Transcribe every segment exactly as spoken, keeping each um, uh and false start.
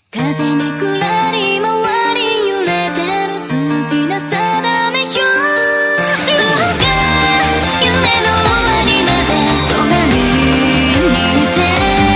風にくらり回り揺れてる好きな定めよ。どうか夢の終わりまで隣にいて。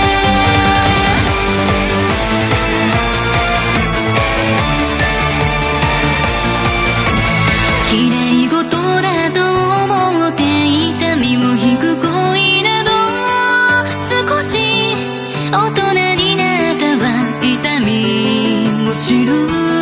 綺麗事だと思っていた身を引く恋など、少し大人になったわ痛みも知る。